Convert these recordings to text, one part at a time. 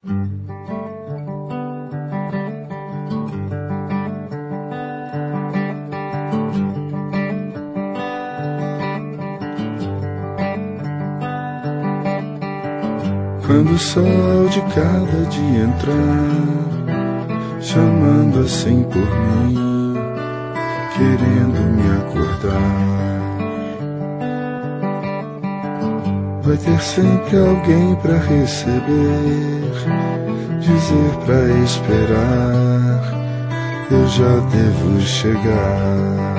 Quando o sol de cada dia entrar, chamando assim por mim, querendo me acordar, vai ter sempre alguém pra receber, dizer pra esperar, eu já devo chegar.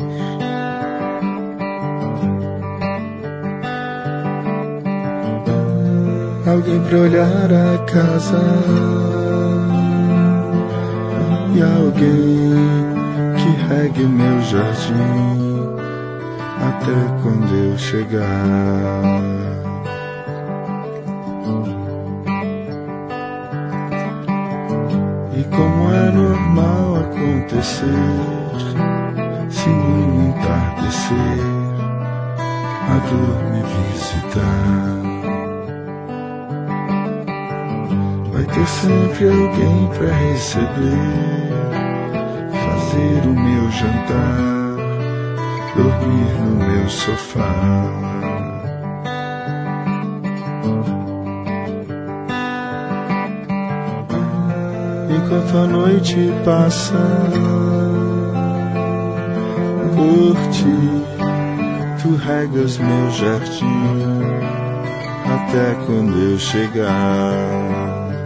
Alguém pra olhar a casa e alguém que regue meu jardim até quando eu chegar. E como é normal acontecer, se no entardecer a dor me visitar, vai ter sempre alguém pra receber, fazer o meu jantar, dormir no meu sofá. Enquanto a noite passa por ti, tu regas meu jardim até quando eu chegar.